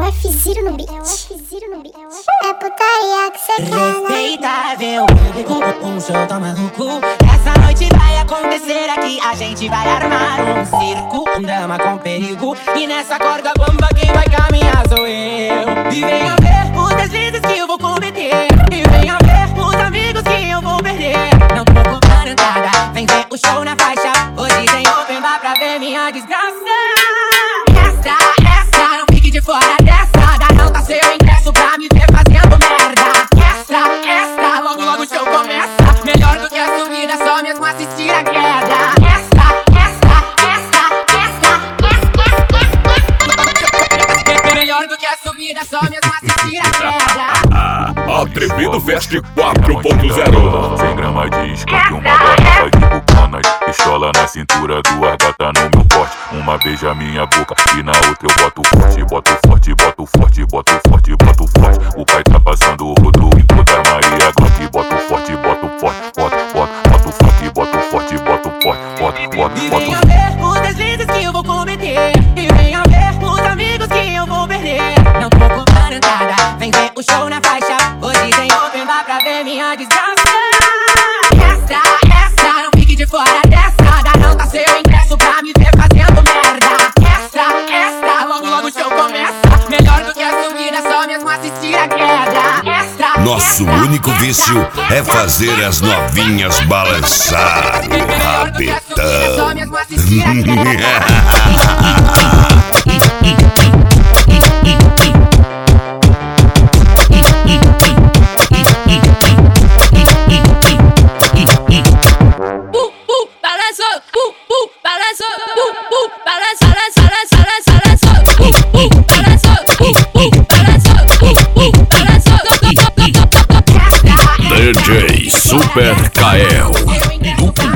o F0 no beat. É putaria que cê quer. Respeitável, um show toma no cu. Essa noite vai acontecer aqui, a gente vai armar um circo, um drama com perigo. E nessa corda bamba quem vai caminhar sou eu. E venha ver os deslizes que eu vou cometer. E venha ver os amigos que eu vou perder. Não tô cobrando nada, vem ver o show na faixa. Hoje tem open bar pra ver minha desgraça. Extra, não fique de fora dessa. Garanta seu ingresso pra me ver fazendo merda. Extra, logo o show começa. Melhor do que a subida, só mesmo assistir a queda. Melhor do que a subida, só mesmo assistir a queda. Atrevido Fest 4.0. 100 gramas de skunk, uma garrafa de bucanas. Pistola na cintura, duas gatas no meu porte. Uma beija minha boca e na outra eu boto forte. Boto forte, boto forte, boto forte, boto forte. O pai tá passando o rodo em toda a Maria Glock. Boto forte, boto forte, boto forte, boto forte, boto forte, boto. E venha ver os deslizes que eu vou cometer. E venha ver os amigos que eu vou perder. Não tô cobrando nada, vem ver o show na faixa. Hoje tem open bar pra ver minha desgraça. Extra, não fique de fora dessa. Garanta seu ingresso pra me ver fazendo merda. Extra, logo o show começa. Melhor do que a subida, só mesmo assistir a queda. Nosso único vício é fazer as novinhas balançar o rabetão. Só mesmo assistir a queda. DJ Super Kael.